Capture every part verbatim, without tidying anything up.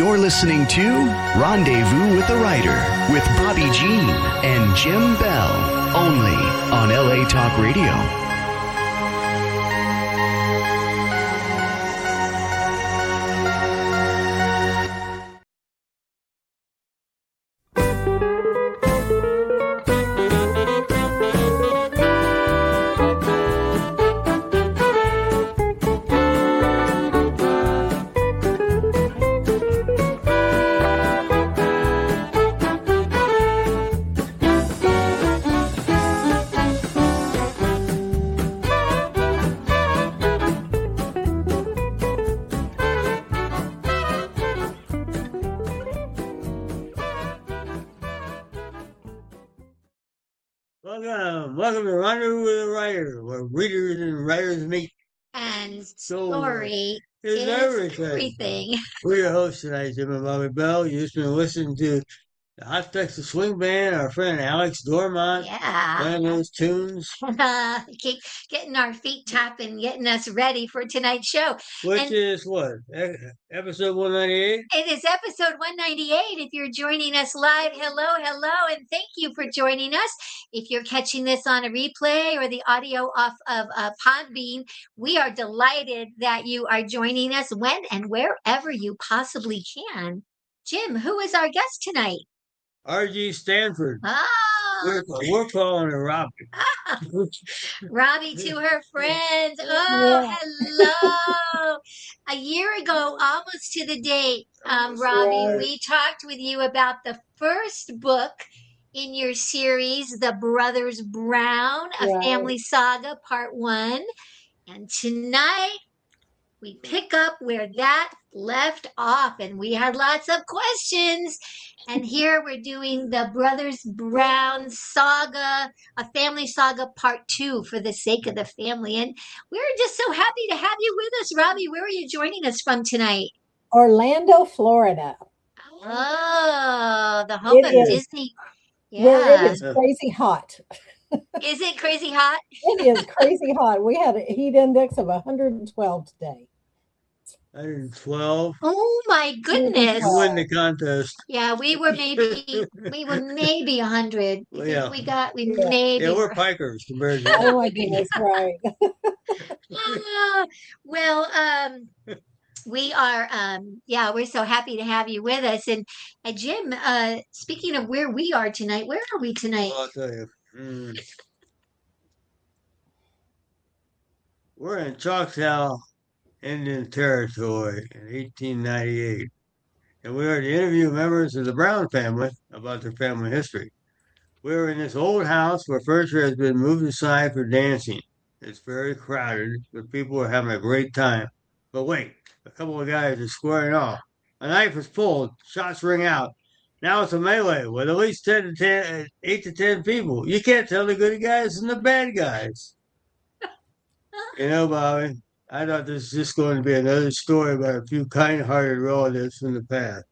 You're listening to Rendezvous with the Writer with Bobby Jean and Jim Bell, only on L A Talk Radio. Welcome, welcome to Rendezvous with the Writer, where readers and writers meet. And So, story is is everything. everything. We're your hosts tonight, Jim and Bobby Bell. You've just been listening to the Hot Texas Swing Band, our friend Alex Dormont, Yeah. playing those tunes, Uh, keep getting our feet tapping, getting us ready for tonight's show. which And- is what? E- Episode one ninety-eight? It is episode one ninety-eight. If you're joining us live, hello, hello, and thank you for joining us. If you're catching this on a replay or the audio off of uh, Podbean, we are delighted that you are joining us when and wherever you possibly can. Jim, who is our guest tonight? R G Stanford. Oh, We're, we're calling her Robbie. Robbie to her friends. Oh, hello. A year ago, almost to the date, um, Robbie, right. we talked with you about the first book in your series, The Brothers Brown, A Right. Family Saga, Part One. And tonight, we pick up where that left off, and we had lots of questions. And here we're doing the Brothers Brown Saga, A Family Saga Part Two, for the sake of the family. And we're just so happy to have you with us, Robbie. Where are you joining us from tonight? Orlando, Florida, Oh, the home It of is. Disney. where Yeah. it is crazy hot. Is it crazy hot? It is crazy hot. We had a heat index of one hundred twelve today. one hundred twelve. Oh my goodness. You win the contest. Yeah, we were maybe we were maybe a hundred. Well, Because yeah. we got we Yeah. maybe Yeah, we're were- pikers compared to Oh my goodness, right. Ah, well, um, we are, um, yeah, we're so happy to have you with us. And uh, Jim, uh, speaking of where we are tonight, where are we tonight? Well, I'll tell you. Mm. We're in Choctaw Indian Territory in eighteen ninety-eight, and we are to interview members of the Brown family about their family history. We're in this old house where furniture has been moved aside for dancing. It's very crowded, but people are having a great time. But wait, a couple of guys are squaring off. A knife is pulled, shots ring out. Now it's a melee with at least ten to ten, eight to ten people. You can't tell the good guys from the bad guys. You know, Bobby, I thought this was just going to be another story about a few kind-hearted relatives from the past.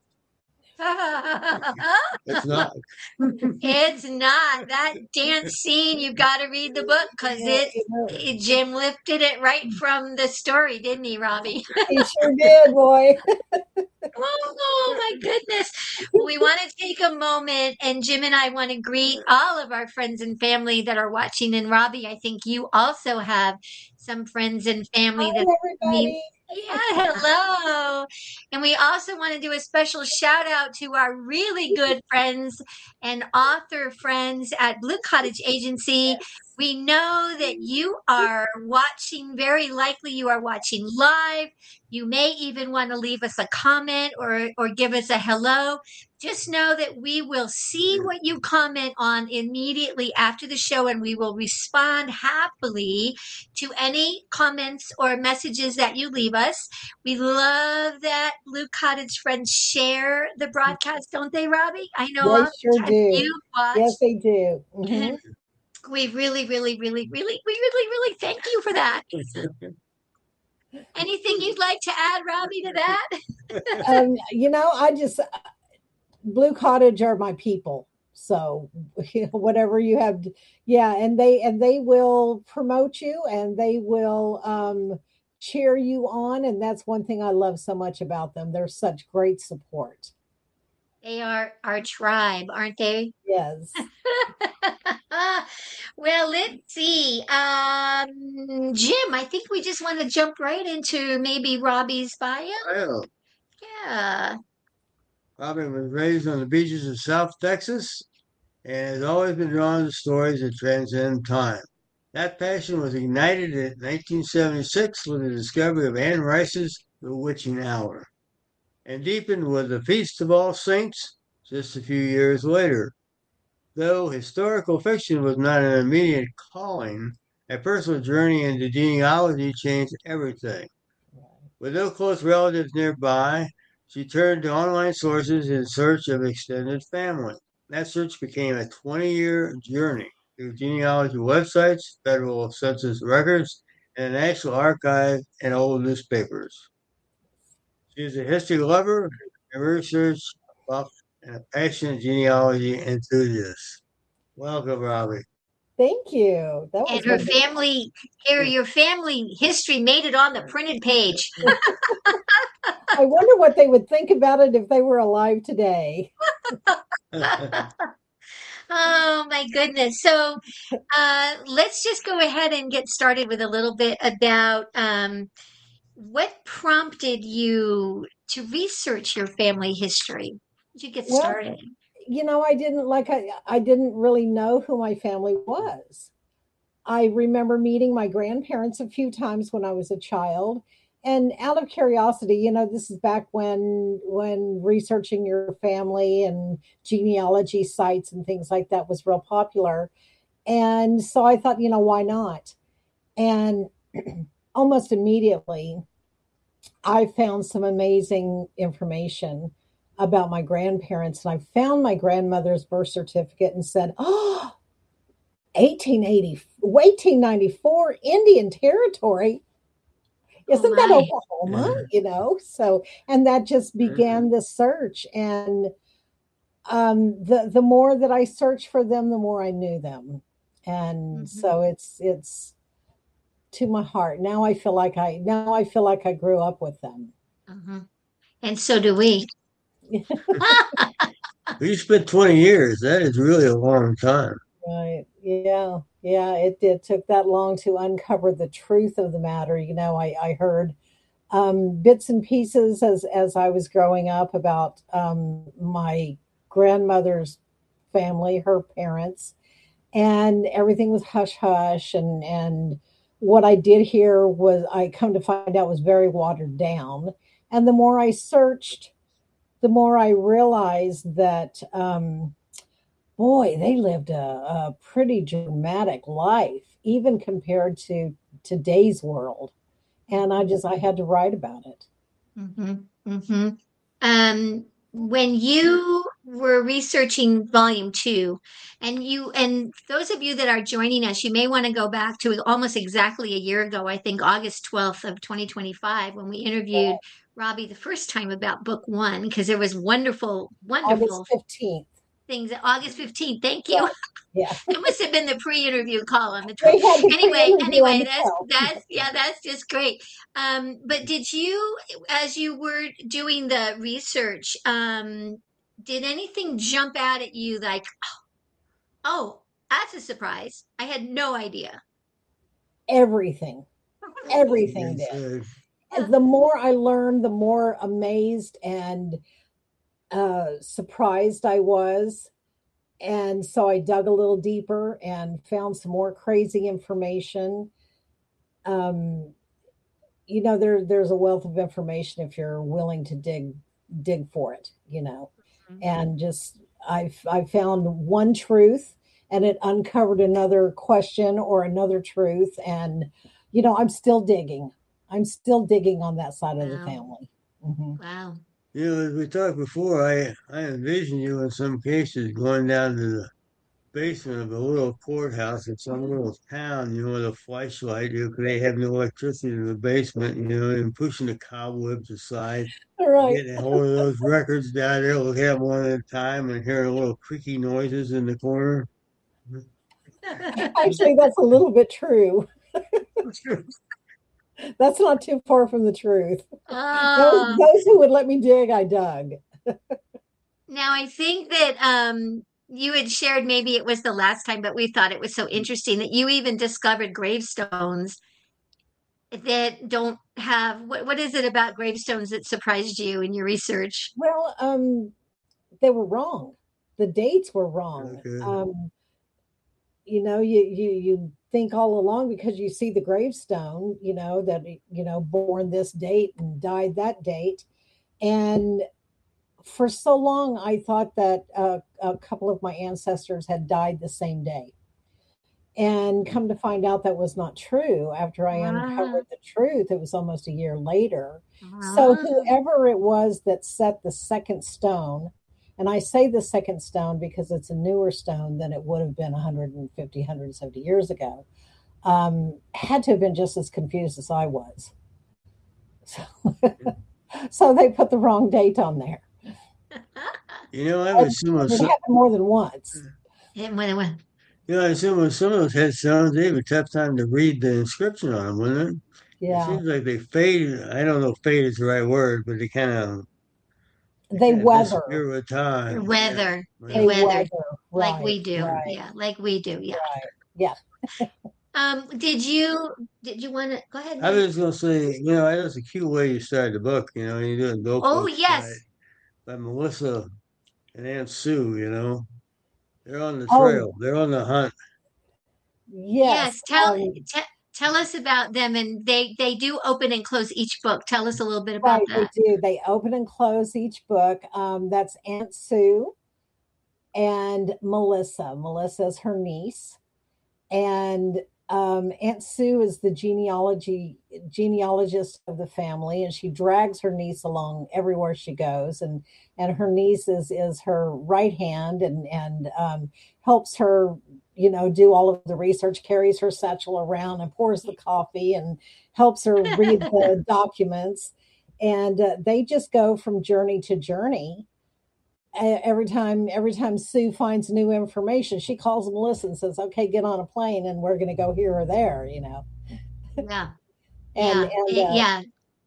It's not. It's not that dance scene. You've got to read the book because Yeah, it, you know, it- Jim lifted it right from the story, didn't he, Robbie? he sure did, boy. Oh my goodness. We want to take a moment, and Jim and I want to greet all of our friends and family that are watching. And Robbie, I think you also have some friends and family Hi, that everybody. yeah, hello. And we also want to do a special shout out to our really good friends and author friends at Blue Cottage Agency. We know that you are watching, very likely you are watching live. You may even want to leave us a comment or, or give us a hello. Just know that we will see what you comment on immediately after the show, and we will respond happily to any comments or messages that you leave us. We love that Blue Cottage friends share the broadcast, don't they, Robbie? I know They all the sure time do. you watch. Yes, they do. Mhm. We really, really, really, really, we really, really thank you for that. Anything you'd like to add, Robbie, to that? Um, you know, I just Blue Cottage are my people. So whatever you have, yeah, and they and they will promote you, and they will um, cheer you on. And that's one thing I love so much about them. They're such great support. They are our tribe, aren't they? Yes. Well, let's see. Um, Jim, I think we just want to jump right into maybe Robbie's bio. Well, Yeah. Robbie was raised on the beaches of South Texas and has always been drawn to stories that transcend time. That passion was ignited in nineteen seventy-six with the discovery of Anne Rice's The Witching Hour, and deepened with The Feast of All Saints just a few years later. Though historical fiction was not an immediate calling, a personal journey into genealogy changed everything. With no close relatives nearby, she turned to online sources in search of extended family. That search became a twenty-year journey through genealogy websites, federal census records, and the National Archive and old newspapers. She is a history lover, a research buff, and a passionate genealogy enthusiast. Welcome, Robbie. Thank you. That was And her wonderful. family, here, your family history made it on the printed page. I wonder what they would think about it if they were alive today. Oh my goodness. So uh, let's just go ahead and get started with a little bit about um, what prompted you to research your family history. Did you get Well, started? you know, I didn't like I I didn't really know who my family was. I remember meeting my grandparents a few times when I was a child. And out of curiosity, you know, this is back when when researching your family and genealogy sites and things like that was real popular. And so I thought, you know, why not? And almost immediately, I found some amazing information about my grandparents. And I found my grandmother's birth certificate and said, oh, eighteen eighty, eighteen ninety-four, Indian Territory. Isn't Oh that my. Oklahoma? Yeah. You know, so, and that just Mhm. began the search. And um, the the more that I searched for them, the more I knew them. And Mhm. so it's it's to my heart. Now I feel like I now I feel like I grew up with them. Uh-huh. And so do we. You spent twenty years. That is really a long time. Right. Yeah. Yeah. It did took that long to uncover the truth of the matter. You know, I, I heard um, bits and pieces as as I was growing up about um, my grandmother's family, her parents, and everything was hush hush. And and what I did hear was I come to find out was very watered down. And the more I searched, the more I realized that. Um, boy, they lived a, a pretty dramatic life, even compared to today's world. And I just, I had to write about it. Mm-hmm. Mm-hmm. Um, when you were researching volume two, and you and those of you that are joining us, you may want to go back to almost exactly a year ago, I think August twelfth of twenty twenty-five, when we interviewed Robbie the first time about book one, because there was wonderful, wonderful August fifteenth. things. August fifteenth, thank you. Yeah. It must have been the pre-interview call on the They twelfth. had the Anyway, pre-interview on anyway, the that's twelfth. that's yeah, that's just great. Um, but did you, as you were doing the research, um, did anything jump out at you like, oh, that's a surprise? I had no idea. Everything, everything Yes, did. uh, The more I learned, the more amazed and uh, surprised I was. And so I dug a little deeper and found some more crazy information. Um, you know, there there's a wealth of information if you're willing to dig dig for it, you know. Mhm. And just I I found one truth and it uncovered another question or another truth. And, you know, I'm still digging. I'm still digging on that side of the Wow. family. Mhm. Wow. you know, as we talked before, I I envision you in some cases going down to the basement of a little courthouse in some little town, you know, with a flashlight. You know, 'cause they have no electricity in the basement, you know, and pushing the cobwebs aside, All right. getting a hold of those records down there, looking at them one at a time, and hearing little creaky noises in the corner. Actually, that's a little bit true. That's not too far from the truth. Those, Oh, those who would let me dig, I dug. now I think that um you had shared, maybe it was the last time, but we thought it was so interesting that you even discovered gravestones that don't have what what is it about gravestones that surprised you in your research? Well, um, they were wrong. The dates were wrong. Okay. Um, you know, you you you think all along because you see the gravestone, you know, that you know, born this date and died that date. And for so long, I thought that uh, a couple of my ancestors had died the same day. And come to find out that was not true. After I Ah, uncovered the truth, it was almost a year later. So, ah, whoever it was that set the second stone, and I say the second stone because it's a newer stone than it would have been one hundred fifty, one hundred seventy years ago, um, had to have been just as confused as I was. So, so they put the wrong date on there. You know, I would And assume, it some, happened more than once. it went, it went. you know, I assume with some of those headstones, they have a tough time to read the inscription on them, wouldn't it? It Yeah. seems like they fade. I don't know if fade is the right word, but they kind of they They kind of weather. disappear with time. Yeah. Weather. They They Well, weather weather. like Right. we do. Right. Yeah, like we do. Yeah. Right. Yeah. Um, did you did you want to go ahead, I Mike? was going to say, you know, that's a cute way you started the book. You know, you do a Oh, notebook by yes. by Melissa and Aunt Sue. You know, they're on the Oh, trail. They're on the hunt. yes. Yes. Tell Um, te tell us about them, and they they do open and close each book. Tell us a little bit about right. They that. do. They open and close each book. Um, that's Aunt Sue and Melissa. Melissa is her niece. And um, Aunt Sue is the genealogy genealogist of the family, and she drags her niece along everywhere she goes. And and her niece is is her right hand, and and um, helps her, you know, do all of the research, carries her satchel around, and pours the coffee, and helps her read the documents. And uh, they just go from journey to journey. Every time every time Sue finds new information, she calls Melissa and says, okay, get on a plane and we're going to go here or there, you know. Yeah. and Yeah. and eh, uh, Yeah.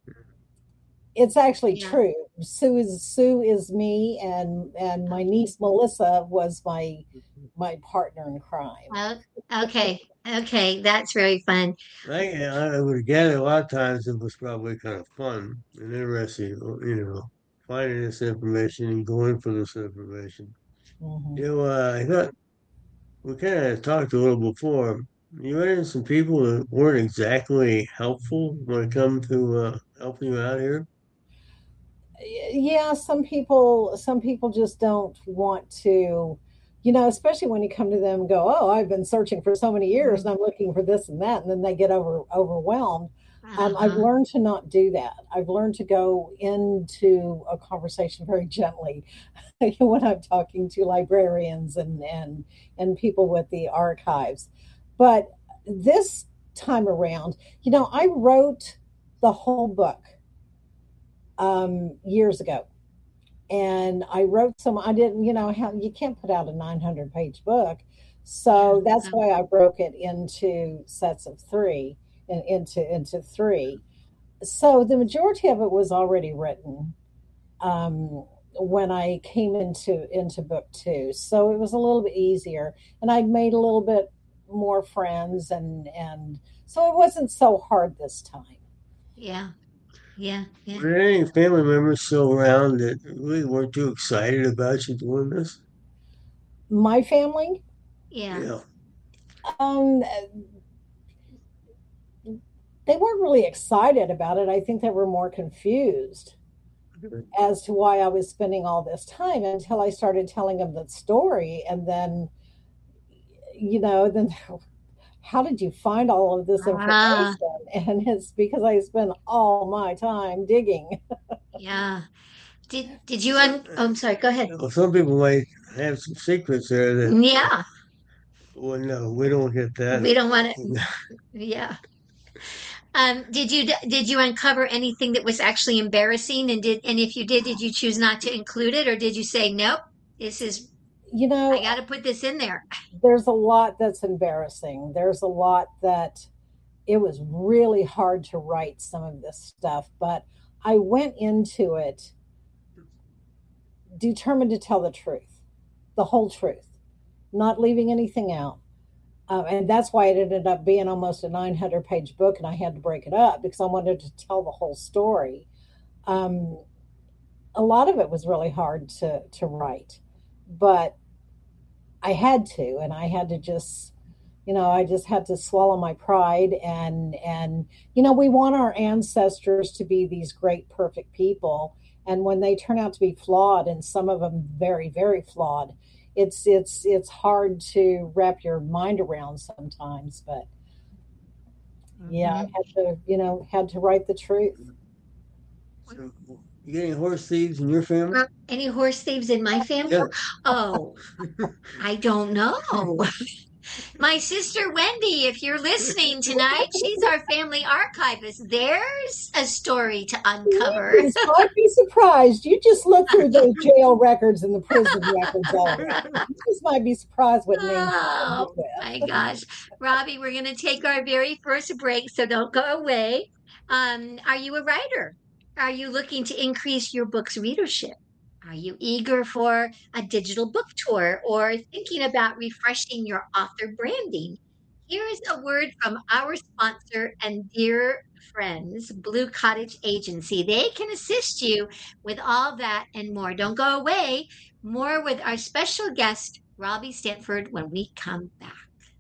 it's actually Yeah. true. Sue is Sue is me, and and my niece Melissa was my my partner in crime. Oh, okay. Okay. That's very fun. I, I would gather a lot of times it was probably kind of fun and interesting, you know, finding this information and going for this information. Hmm. You know, uh, I thought we kind of talked a little before. You run into some people that weren't exactly helpful when it comes to uh, helping you out here. Yeah, some people some people just don't want to, you know, especially when you come to them and go, oh, I've been searching for so many years and I'm looking for this and that, and then they get over overwhelmed. um, I've Uh-huh. learned to not do that. I've learned to go into a conversation very gently when I'm talking to librarians and and and people with the archives. But this time around, you know, I wrote the whole book um, years ago, and I wrote some. I didn't, you know, how you can't put out a nine hundred page book, Yeah. so that's Uh, why I broke it into sets of three and into into three. So the majority of it was already written um, when I came into into book two, so it was a little bit easier, and I'd made a little bit more friends, and and so it wasn't so hard this time. Yeah. Yeah. Were Yeah. there any family members still around that really weren't too excited about you doing this? My family, Yeah. Yeah. um, they weren't really excited about it. I think they were more confused as to why I was spending all this time until I started telling them the story. And then, you know, then how did you find all of this Ah, information? And it's because I spent all my time digging. yeah. Did did you So, un oh, I'm sorry, go ahead. well, some people might have some secrets there that, Yeah. well, no, we don't get that. We don't want to, yeah. Um, did you did you uncover anything that was actually embarrassing, and did and if you did, did you choose not to include it, or did you say, nope, this is You I know, got to put this in there? there's a lot that's embarrassing. There's a lot that it was really hard to write some of this stuff, but I went into it determined to tell the truth, the whole truth, not leaving anything out. Uh, and that's why it ended up being almost a nine hundred page book, and I had to break it up because I wanted to tell the whole story. Um, a lot of it was really hard to, to write, but I had to, and I had to just, you know, I just had to swallow my pride. And, and, you know, we want our ancestors to be these great, perfect people. And when they turn out to be flawed, and some of them very, very flawed, it's, it's, it's hard to wrap your mind around sometimes, but yeah, I had to, you know, had to write the truth. So, you get any horse thieves in your family? Uh, any horse thieves in my family? Yeah. Oh, I don't know. My sister Wendy, if you're listening tonight, she's our family archivist. There's a story to uncover. You might be surprised. You just look through those jail records and the prison records. All you just might be surprised what names. Oh my gosh, Robbie, we're going to take our very first break, so don't go away. Um, are you a writer? Are you looking to increase your book's readership? Are you eager for a digital book tour or thinking about refreshing your author branding? Here is a word from our sponsor and dear friends, Blue Cottage Agency. They can assist you with all that and more. Don't go away. More with our special guest, Robbie Stanford, when we come back.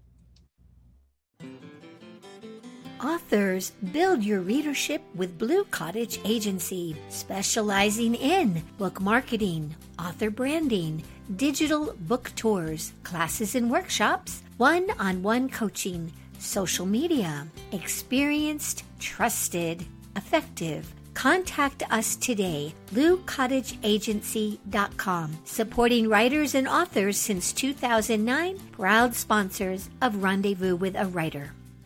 Authors, build your readership with Blue Cottage Agency, specializing in book marketing, author branding, digital book tours, classes and workshops, one-on-one coaching, social media. Experienced, trusted, effective. Contact us today, blue cottage agency dot com. Supporting writers and authors since two thousand nine, proud sponsors of Rendezvous with a Writer.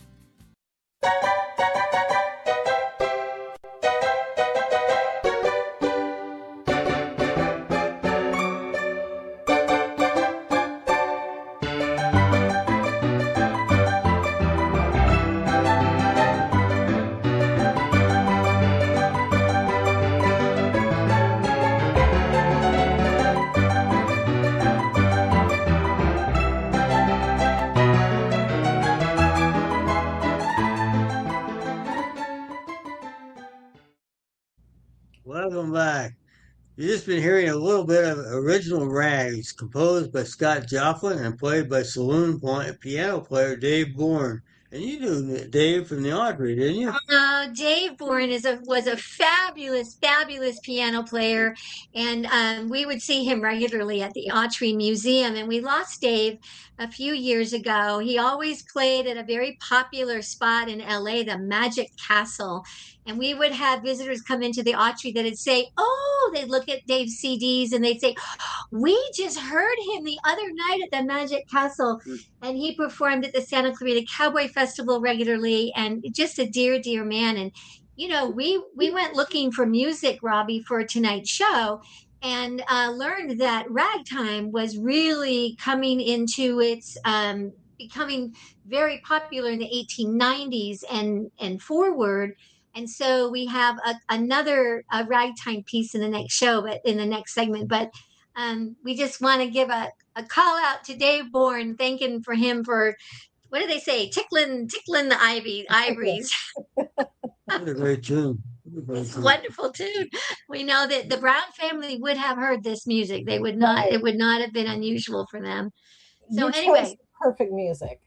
Welcome back. You've just been hearing a little bit of Original Rags, composed by Scott Joplin and played by saloon piano player Dave Bourne. And you knew Dave from the Audrey, didn't you? Uh, Dave Bourne is a was a fabulous, fabulous piano player, and um, we would see him regularly at the Autry Museum. And we lost Dave a few years ago. He always played at a very popular spot in L A, the Magic Castle. And we would have visitors come into the Autry that would say, oh, they'd look at Dave's C Ds and they'd say, we just heard him the other night at the Magic Castle. And he performed at the Santa Clarita Cowboy Festival regularly, and just a dear, dear man. And, you know, we, we went looking for music, Robbie, for tonight's show, and uh, learned that ragtime was really coming into its, um, becoming very popular in the eighteen nineties and, and forward. And so we have a, another a ragtime piece in the next show, but in the next segment. But um, we just want to give a, a call out to Dave Bourne, thanking for him for, what do they say, tickling tickling the ivy ivories. What a great tune. It's a wonderful tune. We know that the Brown family would have heard this music. They would not. It would not have been unusual for them. So You anyway, chose perfect music.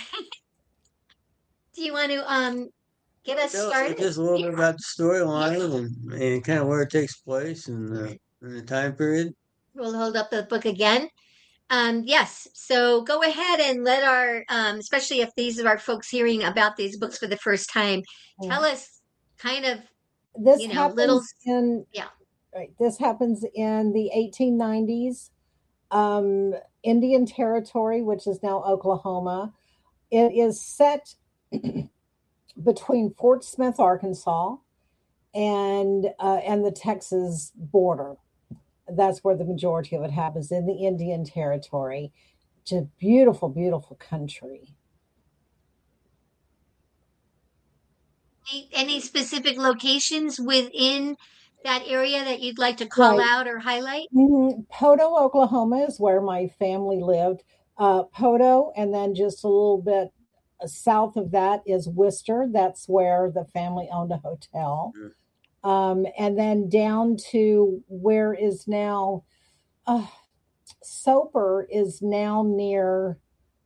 do you want to um? Get us Tell us started. just a little bit about the storyline and, and kind of where it takes place and the, and the time period. We'll hold up the book again. Um, yes. So go ahead and let our, um, especially if these are our folks hearing about these books for the first time, tell us kind of, This you know, happens little, in yeah. Right. This happens in the eighteen nineties, um, Indian Territory, which is now Oklahoma. It is set between Fort Smith, Arkansas, and uh, and the Texas border. That's where the majority of it happens, in the Indian Territory. It's a beautiful, beautiful country. Any, any specific locations within that area that you'd like to call Right. out or highlight? Mhm. Poto, Oklahoma is where my family lived. Uh, Poto, and then just a little bit south of that is Worcester. That's where the family owned a hotel. Yeah. Um, and then down to where is now uh, Soper is now near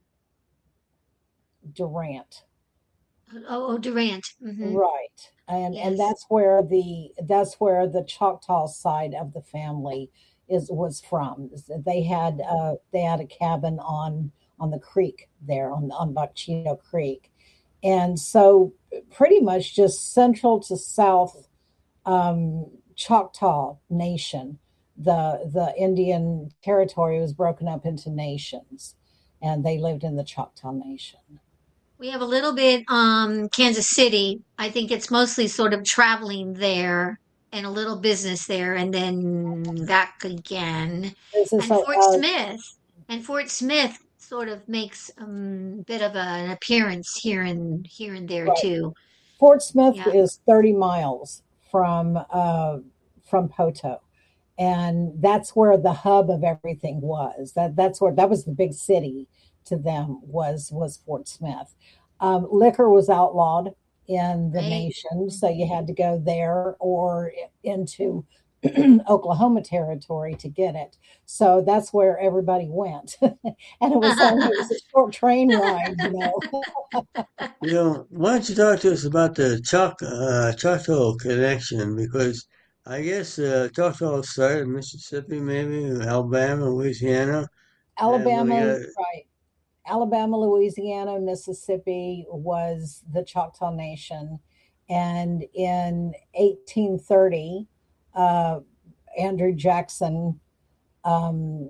Durant. Oh, oh Durant. Hmm. Right. And and Yes. that's where the that's where the Choctaw side of the family is was from. They had uh they had a cabin on on the creek there on on Bachito Creek. And so pretty much just central to south um Choctaw Nation. The the Indian territory was broken up into nations and they lived in the Choctaw Nation. We have a little bit um Kansas City. I think it's mostly sort of traveling there and a little business there and then back again. This is And a, Fort uh, Smith. And Fort Smith sort of makes a um, bit of a, an appearance here and here and there right. too. Fort Smith Yeah. is thirty miles from uh, from Poto, and that's where the hub of everything was. That that's where that was the big city to them was was Fort Smith. Um, liquor was outlawed in the Right. nation, so you had to go there or into Oklahoma territory to get it. So that's where everybody went, and it was only it was a short train ride, you know. You know, why don't you talk to us about the Choc uh, Choctaw connection? Because I guess uh, Choctaw started in Mississippi, maybe Alabama, Louisiana, and when we Alabama, got right. Alabama, Louisiana, Mississippi was the Choctaw Nation. And in eighteen thirty, uh, Andrew Jackson um,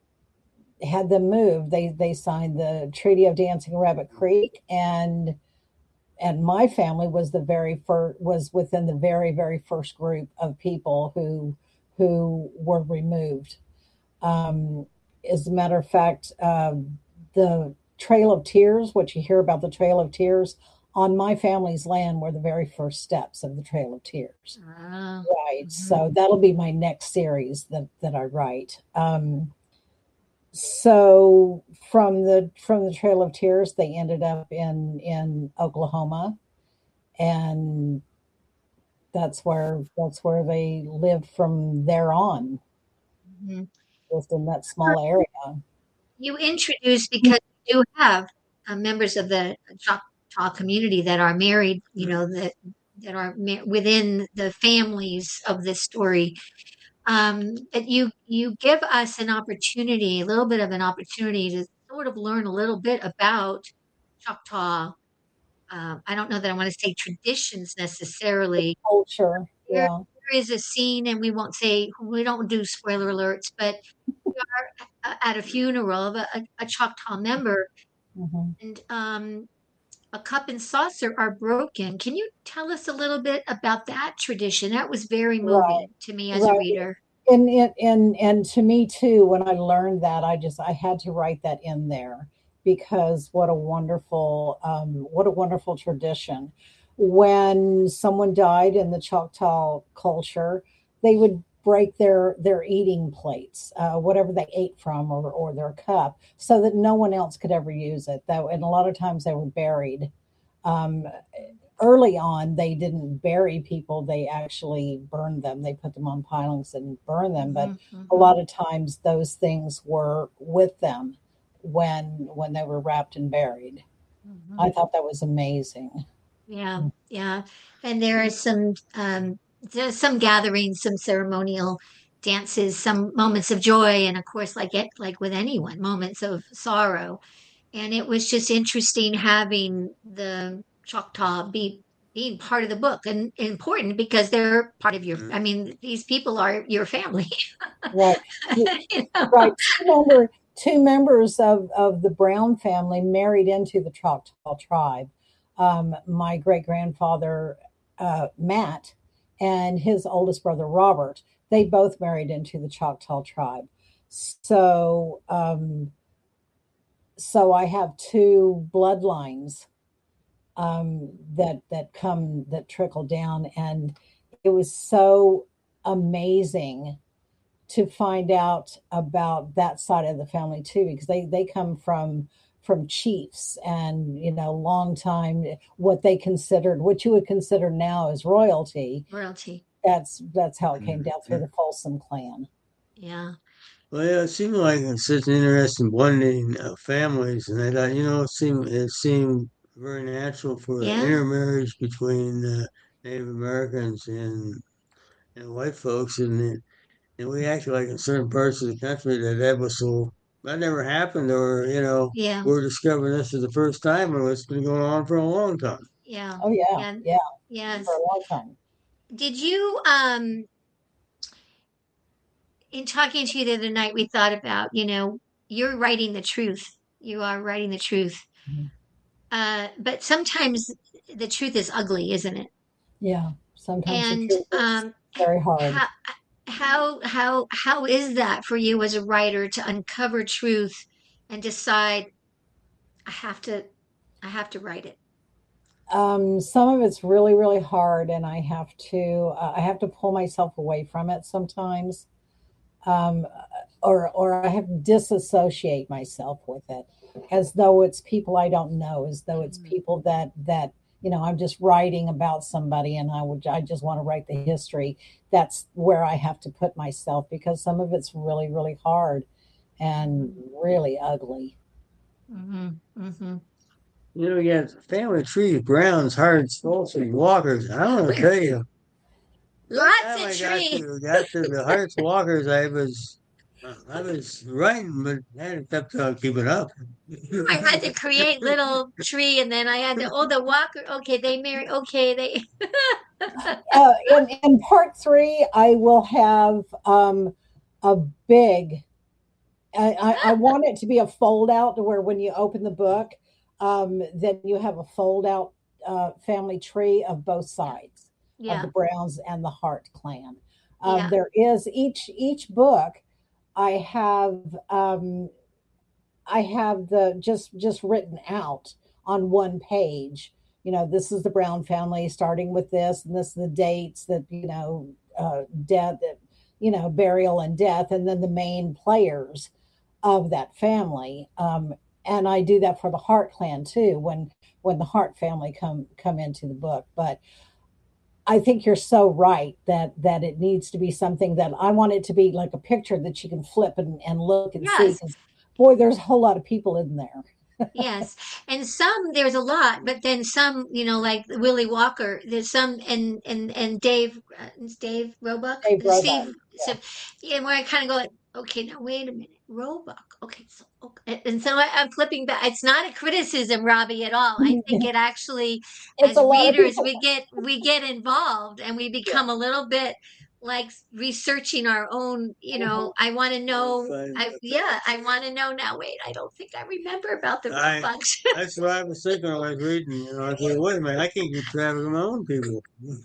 had them moved. They they signed the Treaty of Dancing Rabbit Creek, and and my family was the very first was within the very very first group of people who who were removed. Um, as a matter of fact, um, the Trail of Tears, what you hear about the Trail of Tears, on my family's land were the very first steps of the Trail of Tears. Ah, Right. mhm. So that'll be my next series that, that I write. Um, so from the from the Trail of Tears, they ended up in in Oklahoma, and that's where that's where they lived from there on, Mhm. just in that small area. You introduced because we do have uh, members of the Choctaw community that are married, you know, that that are ma- within the families of this story. Um, that you you give us an opportunity, a little bit of an opportunity to sort of learn a little bit about Choctaw. Uh, I don't know that I want to say traditions necessarily. Culture, There, yeah. there is a scene, and we won't say we don't do spoiler alerts, but we are a- at a funeral of a, a, a Choctaw member, Mhm. and um, a cup and saucer are broken. Can you tell us a little bit about that tradition? That was very Right, moving to me as a right. reader. And and and and to me too, when I learned that, I just I had to write that in there because what a wonderful um, what a wonderful tradition. When someone died in the Choctaw culture, they would break their their eating plates, uh, whatever they ate from, or or their cup, so that no one else could ever use it. That and a lot of times they were buried. Um, Early on, they didn't bury people, they actually burned them. They put them on pilings and burn them, but Mhm, a mhm, lot of times those things were with them when when they were wrapped and buried. mhm. I thought that was amazing. Yeah, yeah. And there are some um there's some gatherings, some ceremonial dances, some moments of joy, and of course, like it like with anyone, moments of sorrow. And it was just interesting having the Choctaw be being part of the book and important because they're part of your, uh, I mean, these people are your family. Right. You know? Right. Two member two members of, of the Brown family married into the Choctaw tribe. Um, my great grandfather uh, Matt and his oldest brother Robert, they both married into the Choctaw tribe. So um, so I have two bloodlines um, that that come that trickle down, and it was so amazing to find out about that side of the family too, because they they come from from chiefs and you know long time what they considered what you would consider now as royalty. Royalty. That's that's how it came down through Mhm. the Folsom clan. Yeah. Well, yeah, it seemed like it's such an interesting blending of families, and I thought, you know, it seemed it seemed very natural for Yeah. intermarriage between uh, Native Americans and and white folks, and it, and we acted like in certain parts of the country that that was so that never happened, or you know, Yeah. we're discovering this for the first time, or it's been going on for a long time. Yeah. Oh yeah, Yeah. yeah, Yes. for a long time. Did you um in talking to you the other night, we thought about, you know, you're writing the truth. You are writing the truth. Mhm. Uh, but sometimes the truth is ugly, isn't it? Yeah, sometimes the And truth is um, very hard. how how how how is that for you as a writer to uncover truth and decide I have to I have to write it? Um, some of it's really, really hard, and I have to uh, I have to pull myself away from it sometimes, um, or or I have to disassociate myself with it, as though it's people I don't know, as though it's Mhm. people that that you know I'm just writing about somebody, and I would I just want to write the history. That's where I have to put myself because some of it's really, really hard and really ugly. Mm-hmm. Mm-hmm. You know, you got family trees, Browns, Hearts, Folsom, Walkers. I want to tell you, by the Lots time of I got trees. to got to the Hearts, Walkers, I was I was writing, but I hadn't kept on keeping up. I had to create little tree, and then I had to. Oh, the walker. Okay, they marry. Okay, they. Uh, in, in part three, I will have um, a big. I, I, I want it to be a fold out to where when you open the book, um, then you have a fold out uh, family tree of both sides of the Yeah. Browns and the Hart clan. Um, Yeah. there is each each book. I have um, I have the just just written out on one page. You know, this is the Brown family starting with this, and this is the dates that you know, uh, death, you know, burial and death, and then the main players of that family. Um, and I do that for the Hart clan too when when the Hart family come come into the book. But I think you're so right that that it needs to be something that I want it to be like a picture that you can flip and, and look and see Yes. because boy, there's a whole lot of people in there. Yes. And some there's a lot, but then some, you know, like Willie Walker. There's some and and and Dave uh, it's Dave Roebuck, Dave Roebuck. Steve. So yeah, where I kind of go like, okay, now wait a minute, Roebuck. Okay, so okay, and so I, I'm flipping back. It's not a criticism, Robbie, at all. I think Yeah. it actually, It's as a lot of readers, people. we get we get involved and we Yeah. become a little bit like researching our own, you know, I want to know. I yeah, I want to know now. Wait, I don't think I remember about the I Roebucks. that's what I was thinking when I was reading. You know, I said, wait a minute, I can't keep track of my own people.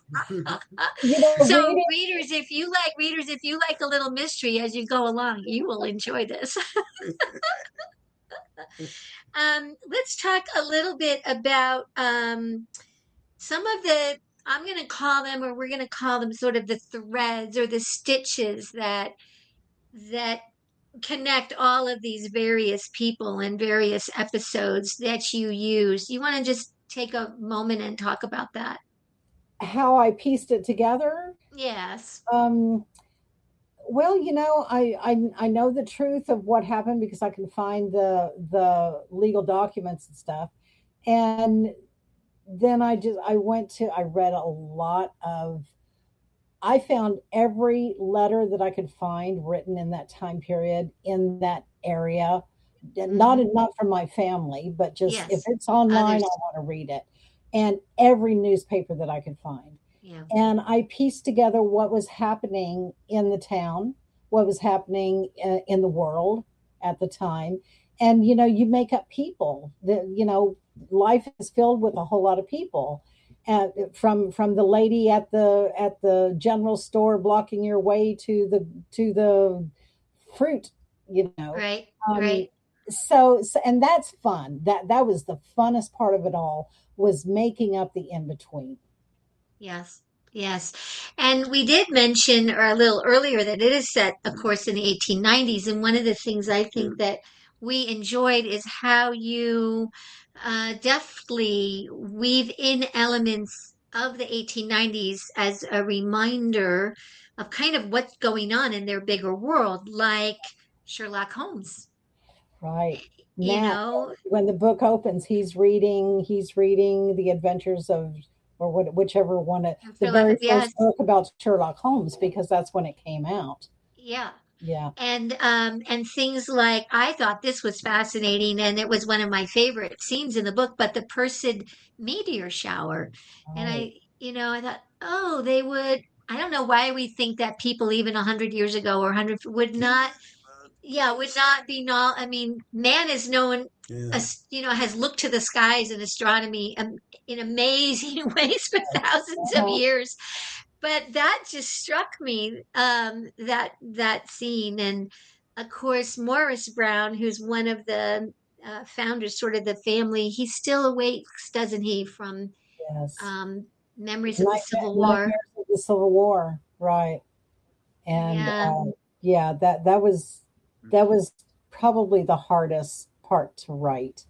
You know, So reading. readers, if you like readers, if you like a little mystery as you go along, you will enjoy this. Um, let's talk a little bit about um, some of the, I'm going to call them, or we're going to call them sort of the threads or the stitches that that connect all of these various people and various episodes that you use. You want to just take a moment and talk about that? How I pieced it together. Yes. Um, well, you know, I, I I know the truth of what happened because I can find the the legal documents and stuff. And then I just I went to I read a lot of I found every letter that I could find written in that time period in that area. Not Mhm. not from my family, but just if Yes. it's online, Others. I want to read it. And every newspaper that I could find. Yeah. And I pieced together what was happening in the town, what was happening uh, in the world at the time. And, you know, you make up people that, you know, life is filled with a whole lot of people. Uh, from from the lady at the at the general store blocking your way to the to the fruit, you know. Right. Um, Right. so, so and that's fun. That that was the funnest part of it all, was making up the in between. Yes, yes. And we did mention or a little earlier that it is set, of course, in the eighteen nineties. And one of the things I think that we enjoyed is how you uh, deftly weave in elements of the eighteen nineties as a reminder of kind of what's going on in their bigger world, like Sherlock Holmes. Right. You Matt, know, when the book opens, he's reading he's reading the adventures of, or what, whichever one it, the Sherlock, very yes, first book about Sherlock Holmes, because that's when it came out. yeah. Yeah. And um and things like I thought this was fascinating and it was one of my favorite scenes in the book, but the Perseid meteor shower. And Right. I, you know, I thought, oh, they would, I don't know why we think that people even a hundred years ago or a hundred would not, yeah, would not be not. I mean, man is known Yeah. as, you know, has looked to the skies in astronomy um, in amazing ways for thousands of Uh-huh. years. But that just struck me, um, that that scene. And of course, Morris Brown, who's one of the uh, founders, sort of the family, he still awakes, doesn't he, from Yes. um, memories of the Nightmare, Civil War? Nightmares of the Civil War. Right. And Yeah. uh, yeah, that that was that was probably the hardest part to write,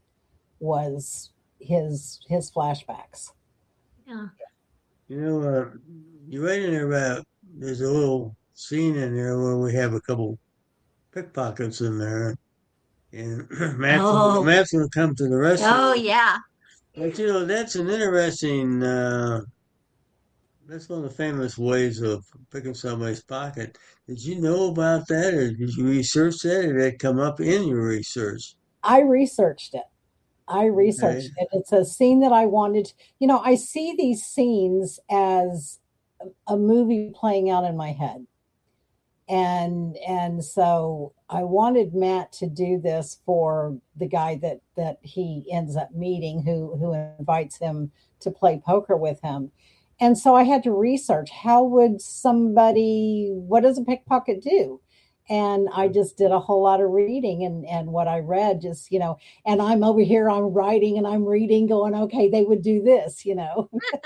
was his his flashbacks. Yeah. You know, uh, you write in there about there's a little scene in there where we have a couple pickpockets in there, and Matt's Oh, Matt's gonna come to the oh, rescue. yeah. But you know, that's an interesting. Uh, that's one of the famous ways of picking somebody's pocket. Did you know about that, or did you research that, or did that come up in your research? I researched it. I Okay. researched it. It's a scene that I wanted. You know, I see these scenes as a movie playing out in my head. And and so I wanted Matt to do this for the guy that that he ends up meeting, who who invites him to play poker with him. And so I had to research, how would somebody, what does a pickpocket do? And I just did a whole lot of reading, and and what I read, just, you know, and I'm over here, I'm writing and I'm reading, going, okay, they would do this, you know.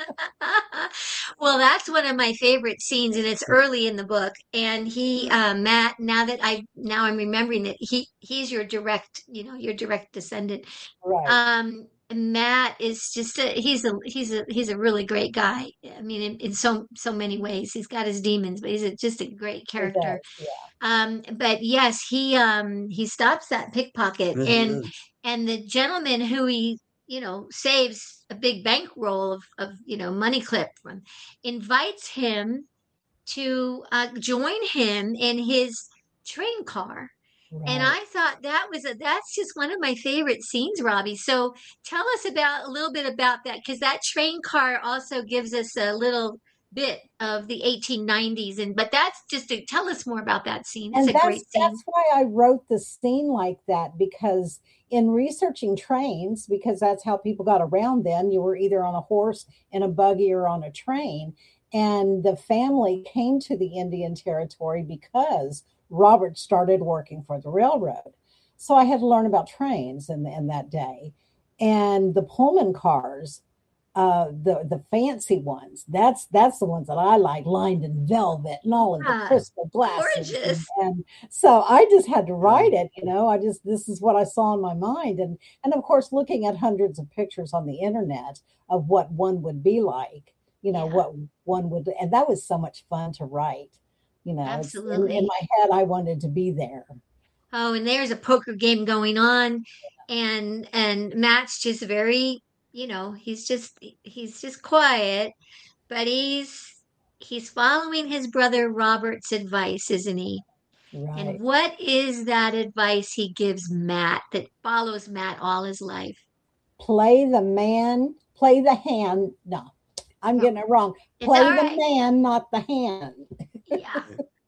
Well, that's one of my favorite scenes, and it's early in the book. And he, uh, Matt, now that I now I'm remembering it, he he's your direct, you know, your direct descendant. Right. Um, Matt is just a he's a he's a he's a really great guy. I mean, in, in so so many ways, he's got his demons, but he's a, just a great It character. does. Yeah. Um, but yes, he um he stops that pickpocket, Yes, and yes. and the gentleman who he, you know, saves a big bankroll of of you know money clip from, invites him to uh, join him in his train car. And Right. I thought that was a that's just one of my favorite scenes, Robbie. So tell us about a little bit about that, because that train car also gives us a little bit of the eighteen nineties. And but that's just to tell us more about that scene. It's And a that's great scene. that's why I wrote the scene like that, because in researching trains, because that's how people got around then, you were either on a horse, in a buggy, or on a train. And the family came to the Indian Territory because Robert started working for the railroad. So I had to learn about trains in, in that day. And the Pullman cars, uh the the fancy ones, that's that's the ones that I like, lined in velvet and all of the Ah, crystal glasses, and, gorgeous. and so I just had to Yeah. write it, you know. I just, this is what I saw in my mind. and and of course, looking at hundreds of pictures on the internet of what one would be like, you know, Yeah, what one would, and that was so much fun to write. You know, it's in, in absolutely. my head, I wanted to be there. Oh, and there's a poker game going on, and and Matt's just very, you know, he's just he's just quiet, but he's he's following his brother Robert's advice, isn't he? And Right. what is that advice he gives Matt that follows Matt all his life? Play the man, play the hand. No, I'm Oh, getting it wrong. it's all Play the right. man, not the hand. Yeah.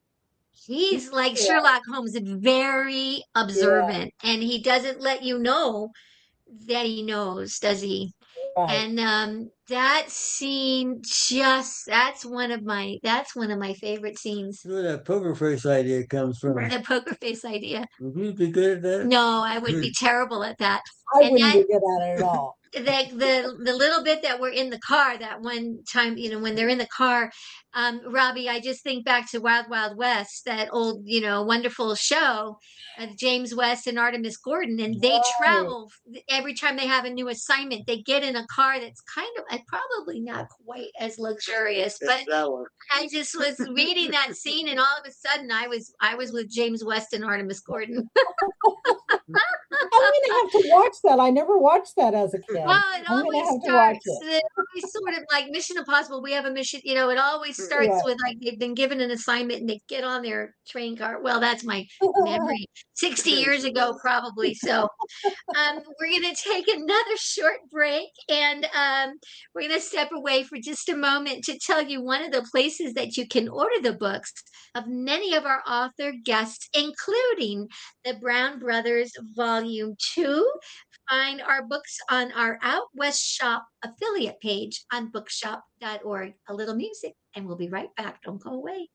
He's like Yeah, Sherlock Holmes, very yeah, observant, and he doesn't let you know that he knows, does he? right. And um That scene just that's one of my that's one of my favorite scenes. Where that poker face idea comes from. The poker face idea. Would you be good at that? No, I would be terrible at that. I And wouldn't that- be good at it at all. the the the little bit that we're in the car that one time, you know, when they're in the car, um, Robbie, I just think back to Wild Wild West, that old, you know, wonderful show of James West and Artemis Gordon, and they Right. travel every time they have a new assignment. They get in a car that's kind of, uh, probably not quite as luxurious, but that one. I just was reading that scene, and all of a sudden, I was I was with James West and Artemis Gordon. I'm gonna have to watch that. I never watched that as a kid. Well, it I'm gonna always have to watch starts. it. It always sort of like Mission Impossible. We have a mission, you know. It always starts Right. with like they've been given an assignment and they get on their train car. Well, that's my memory. Sixty years ago, probably. So, um, we're gonna take another short break, and um, we're gonna step away for just a moment to tell you one of the places that you can order the books of many of our author guests, including the Brown Brothers Volume Two. Find our books on our Out West Shop affiliate page on bookshop dot org. A little music, and we'll be right back. Don't go away.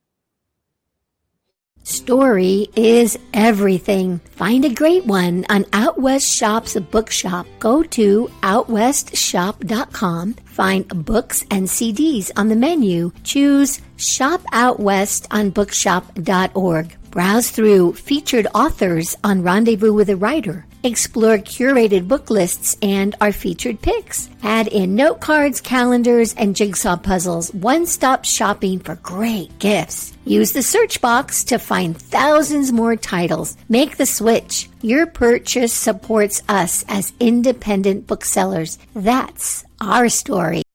Story is everything. Find a great one on Out West Shop's bookshop. Go to out west shop dot com. Find books and C Ds on the menu. Choose Shop Out West on bookshop dot org. Browse through featured authors on Rendezvous with a Writer. Explore curated book lists and our featured picks. Add in note cards, calendars, and jigsaw puzzles. One-stop shopping for great gifts. Use the search box to find thousands more titles. Make the switch. Your purchase supports us as independent booksellers. That's our story.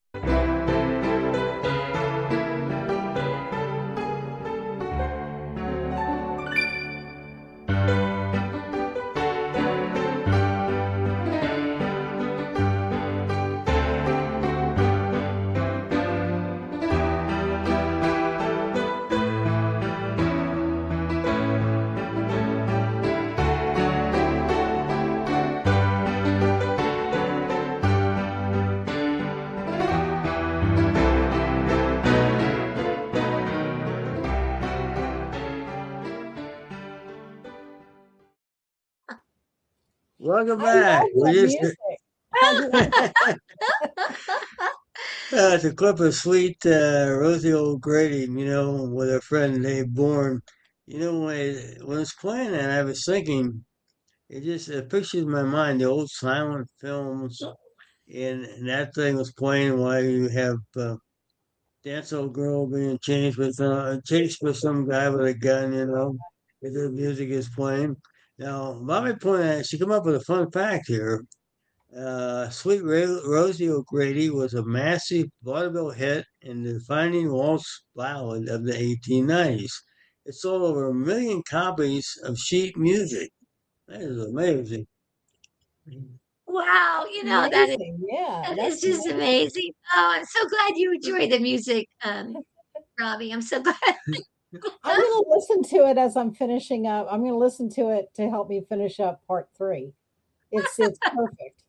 Welcome I back. love We that just, music. I uh, it's a clip of sweet uh, Rosie O'Grady, you know, with her friend Dave Bourne. You know, when it, when it's playing that, I was thinking, it just it pictures in my mind the old silent films, and, and that thing was playing while you have uh, Dance Old Girl being chased with uh, chased with some guy with a gun, you know, if the music is playing. Now, Bobby pointed out, she come up with a fun fact here. Uh, Sweet Ro- Rosie O'Grady was a massive vaudeville hit and the defining waltz ballad of the eighteen nineties. It sold over a million copies of sheet music. That is amazing. Wow, you know that is amazing. Yeah, that that's is just amazing. Oh, I'm so glad you enjoy the music, um, Robbie. I'm so glad. I'm going to listen to it as I'm finishing up. I'm going to listen to it to help me finish up part three. It's it's perfect.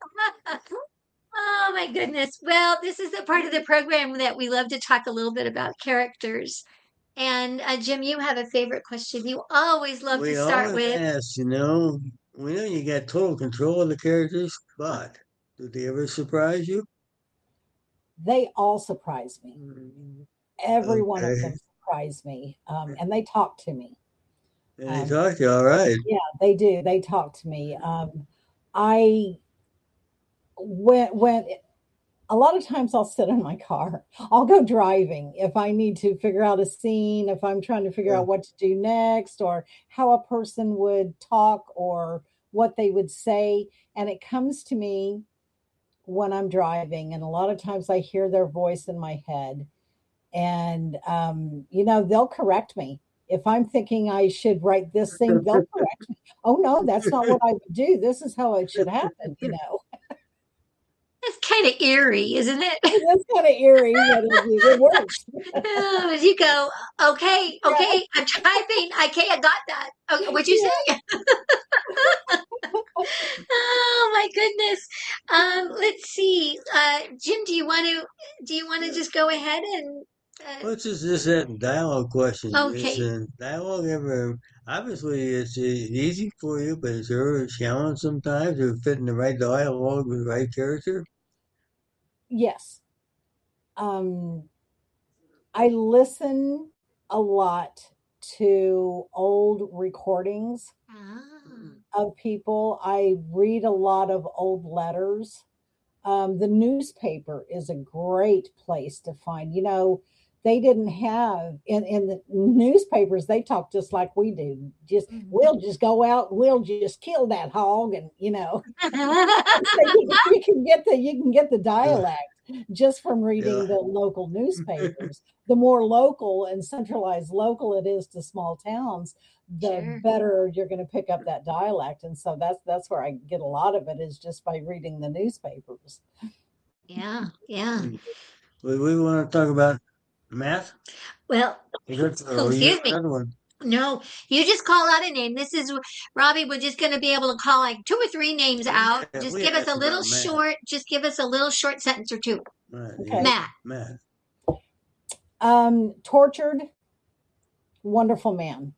Oh my goodness. Well, this is the part of the program that we love to talk a little bit about characters. And uh, Jim, you have a favorite question. You always love We to start always with. ask, you know, we know you got total control of the characters, but do they ever surprise you? They all surprise me. Every one of Okay. them surprise me, um, and they talk to me. And they Um, talk to you, all right. Yeah, they do. They talk to me. Um, I when when a lot of times I'll sit in my car. I'll go driving if I need to figure out a scene, if I'm trying to figure Yeah. out what to do next, or how a person would talk, or what they would say, and it comes to me when I'm driving. And a lot of times I hear their voice in my head, and um, you know, they'll correct me. If I'm thinking I should write this thing, they'll correct me. Oh no, that's not what I would do. This is how it should happen. You know, It's kind of eerie, isn't it? that's kind of eerie, but it, it works. Oh, as you go, okay, okay, I'm typing. Okay, I got that. Okay, what'd you say? Oh my goodness. Um, let's see. Uh, Jim, do you want to do you want to just go ahead and uh, What's just this that dialogue question? It's okay. uh, dialogue ever obviously it's uh, easy for you, but it's ever a challenge sometimes to fit in the right dialogue with the right character. Yes. Um, I listen a lot to old recordings Ah, of people. I read a lot of old letters. Um, the newspaper is a great place to find, you know, they didn't have in, in the newspapers, they talk just like we do. Just mhm. we'll just go out, we'll just kill that hog, and you know, you, you can get the you can get the dialect just from reading Yeah. the local newspapers. The more local and centralized local it is to small towns, the Sure. better you're going to pick up that dialect. And so that's that's where I get a lot of it, is just by reading the newspapers. Yeah, yeah. We, we want to talk about math. Well, You got, oh, oh, you excuse got me. another one. No, you just call out a name. This is Robbie. We're just going to be able to call like two or three names out. Yeah, Just we give us a asked little about math. short. Just give us a little short sentence or two. Right, Okay. yeah, Matt. math. Um, tortured, wonderful man.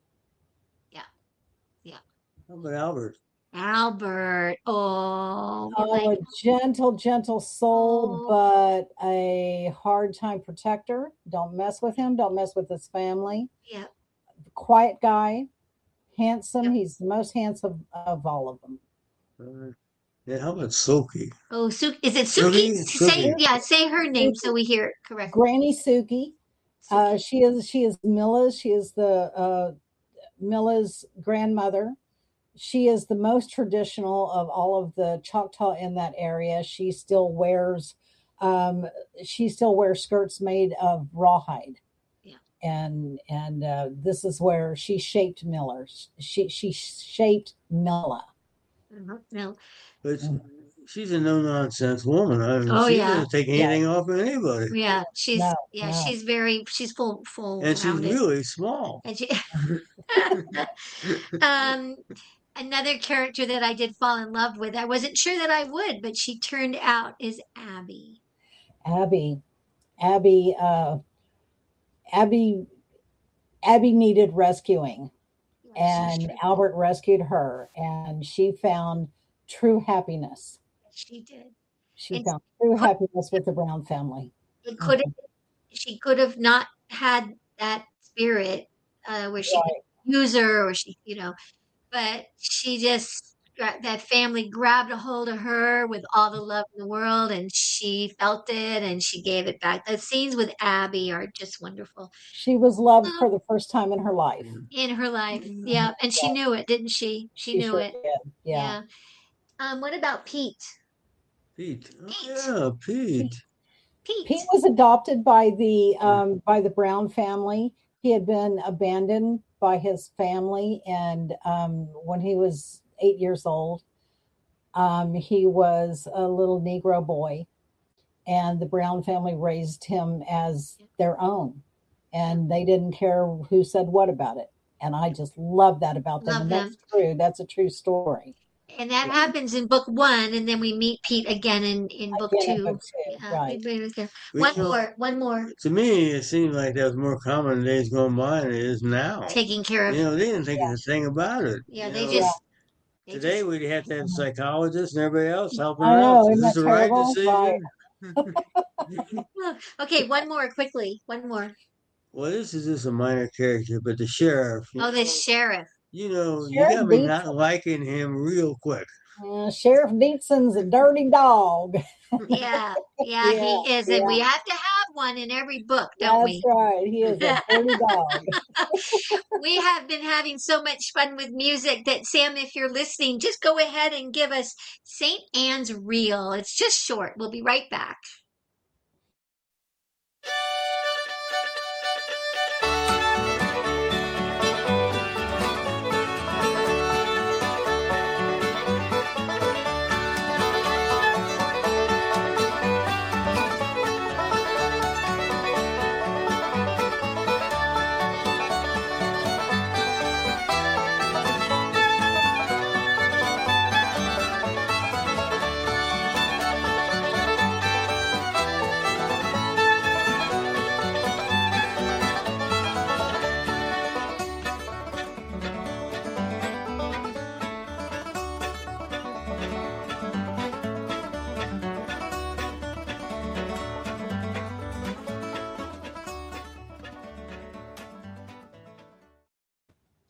How about Albert? Albert. Oh, we Oh, like a gentle, gentle soul, Oh. but a hard time protector. Don't mess with him. Don't mess with his family. yeah. Quiet guy, handsome. Yep. He's the most handsome of all of them. Uh, yeah, how about Soki? Oh, Su- is it Suki? Suki? Say Suki. yeah. Say her name so we hear it correctly. Granny Suki. Uh, Suki. she is she is Milla's. She is the uh, Milla's grandmother. She is the most traditional of all of the Choctaw in that area. She still wears um, she still wears skirts made of rawhide. Yeah. And and uh, this is where she shaped Miller. She she shaped Milla. Mhm. No. But she's a no nonsense woman. I mean, Oh, she yeah. doesn't take anything off of anybody. Yeah. She's No, yeah. no. She's very. She's full full And she's rounded. really small. And she, um, another character that I did fall in love with. I wasn't sure that I would, but she turned out is Abby. Abby, Abby, uh, Abby, Abby needed rescuing, and she, Albert rescued her, and she found true happiness. she did. She And found true happiness with the Brown family. it could have. She could have not had that spirit uh, where she Right. could use her, or she, you know, but she just that family grabbed a hold of her with all the love in the world, and she felt it, and she gave it back. The scenes with Abby are just wonderful She was loved for the first time in her life. in her life. Yeah, and she knew it, didn't she? She, She knew sure it. did. Yeah. Yeah. Um, what about Pete? Pete. Oh, Pete. yeah, Pete. Pete. Pete was adopted by the um, by the Brown family. He had been abandoned by his family, and um, when he was eight years old, um, he was a little Negro boy, and the Brown family raised him as their own, and they didn't care who said what about it. And I just love that about them. Love and them. that's true. That's a true story. And that happens in book one, and then we meet Pete again in, in book Again in two. book two, Yeah, right. everybody was there. We One know- more, one more. To me, it seems like that was more common in days going by than it is now. Taking care of. You know, they didn't think a thing about it. Yeah, You they know, just. they Today just- we'd have to have psychologists and everybody else helping I her know, out. Is isn't this that the right terrible? decision? Okay, one more quickly. One more. Well, this is just a minor character, but the sheriff. you Oh, the know, sheriff. You know, you Sheriff got me Beetson. not liking him real quick. Uh, Sheriff Dietzon's a dirty dog. Yeah, yeah, Yeah, he is, and we have to have one in every book, don't That's we? right. He is a dirty dog. We have been having so much fun with music that, Sam, if you're listening, just go ahead and give us Saint Anne's Reel. It's just short. We'll be right back.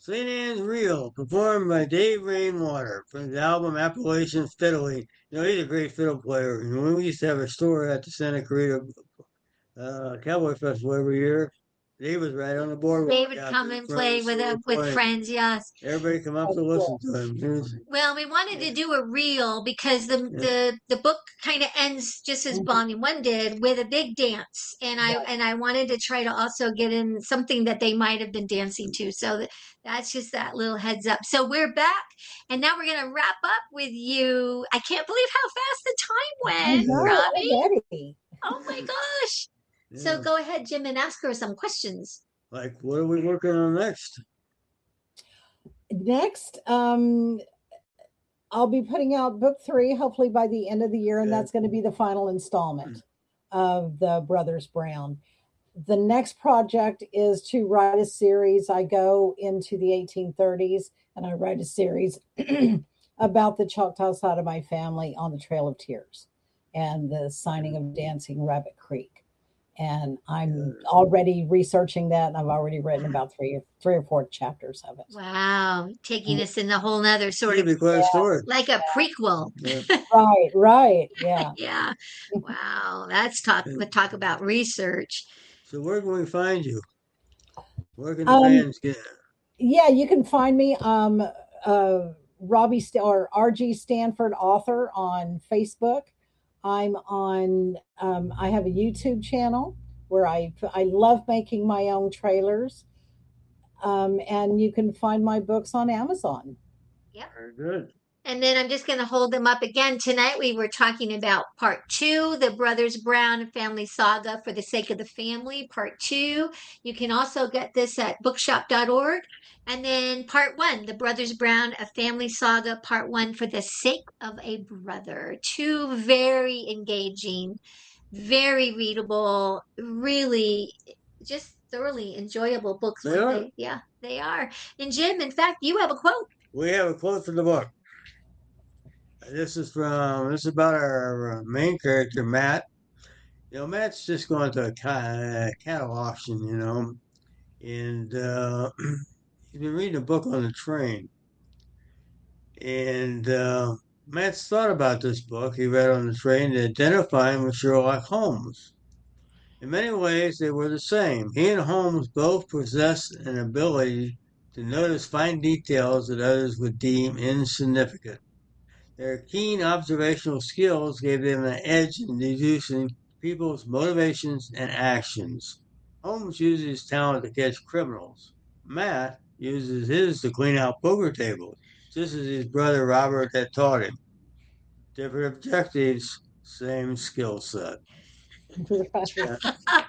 Saint Anne's Reel, performed by Dave Rainwater from the album Appalachian Fiddling. You know, he's a great fiddle player. You know, when we used to have a store at the Santa Clarita uh, Cowboy Festival every year, Dave was right on the boardwalk. They would out come there in and front play of the with store uh, with playing. friends. Yes. Everybody come up to listen to him. He was- Well, we wanted to do a reel because the Yeah. the the book kind of ends just as Mhm. volume one did with a big dance, and I Right. and I wanted to try to also get in something that they might have been dancing to. So that, that's just that little heads up. So we're back, and now we're gonna wrap up with you. I can't believe how fast the time I went, know Robbie. already. Oh my gosh! So yeah. go ahead, Jim, and ask her some questions. Like, what are we working on next? Next, um, I'll be putting out book three, hopefully by the end of the year, and Okay. that's going to be the final installment of the Brothers Brown. The next project is to write a series. I go into the eighteen thirties and I write a series about the Choctaw side of my family on the Trail of Tears and the signing of Dancing Rabbit Creek. And I'm already researching that, and I've already written about three or three or four chapters of it. Wow, taking us in a whole nother sort It'll of be quite a story. like a prequel. Yeah. Right, right, yeah. Yeah. Wow. That's talk we talk about research. So where can we find you? Where can the Um, fans get? Yeah, you can find me, um, uh, Robbie St- or R G Stanford author on Facebook. I'm on. Um, I have a YouTube channel where I I love making my own trailers, um, and you can find my books on Amazon. Very good. And then I'm just going to hold them up again. Tonight we were talking about part two, the Brothers Brown Family Saga for the Sake of the Family, part two. You can also get this at bookshop dot org. And then part one, the Brothers Brown, A Family Saga, part one, For the Sake of a Brother. Two very engaging, very readable, really just thoroughly enjoyable books. They are. They, yeah, they are. And Jim, in fact, you have a quote. We have a quote from the book. This is from, this is about our main character, Matt. You know, Matt's just going to a ca- cattle auction, you know, and uh, he's been reading a book on the train. And uh, Matt's thought about this book he read on the train to identify him with Sherlock Holmes. In many ways, they were the same. He and Holmes both possessed an ability to notice fine details that others would deem insignificant. Their keen observational skills gave them an edge in deducing people's motivations and actions. Holmes uses his talent to catch criminals. Matt uses his to clean out poker tables, just as his brother Robert had taught him. Different objectives, same skill set. Yeah.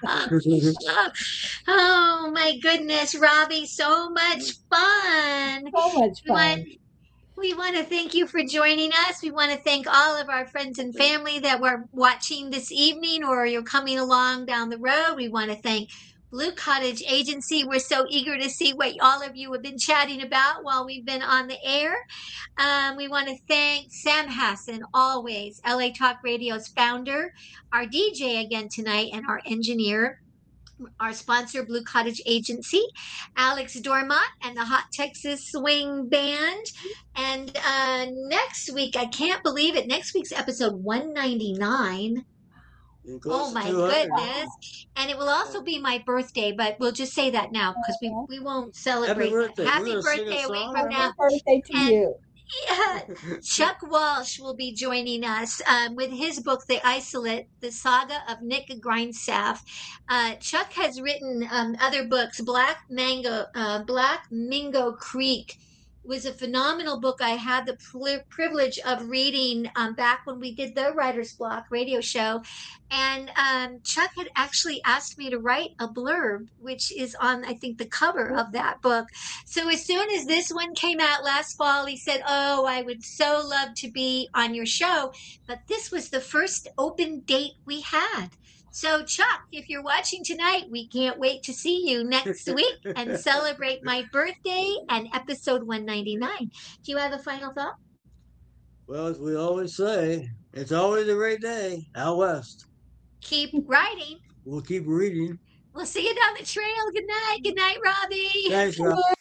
Oh my goodness, Robbie, so much fun. So much We want, fun. we want to thank you for joining us. We want to thank all of our friends and family that were watching this evening or you're coming along down the road. We want to thank Blue Cottage Agency. We're so eager to see what all of you have been chatting about while we've been on the air. Um, we want to thank Sam Hassan, always, L A Talk Radio's founder, our D J again tonight, and our engineer, our sponsor, Blue Cottage Agency, Alex Dormont, and the Hot Texas Swing Band. And uh, next week, I can't believe it, next week's episode one ninety-nine. Oh my goodness. And it will also be my birthday, but we'll just say that now because we, we won't celebrate. Happy birthday. That. Happy We're gonna sing birthday a a week song. from now. Happy birthday to And- you. Yeah. Chuck Walsh will be joining us um, with his book, The Isolate, the Saga of Nick Grindstaff. Uh, Chuck has written um, other books. Black Mango, uh, Black Mingo Creek was a phenomenal book I had the pri- privilege of reading um, back when we did the Writer's Block radio show. And um, Chuck had actually asked me to write a blurb, which is on, I think, the cover of that book. So as soon as this one came out last fall, he said, oh, I would so love to be on your show. But this was the first open date we had. So, Chuck, if you're watching tonight, we can't wait to see you next week and celebrate my birthday and episode one ninety-nine. Do you have a final thought? Well, as we always say, it's always a great day out west. Keep writing. We'll keep reading. We'll see you down the trail. Good night. Good night, Robbie. Thanks, Rob.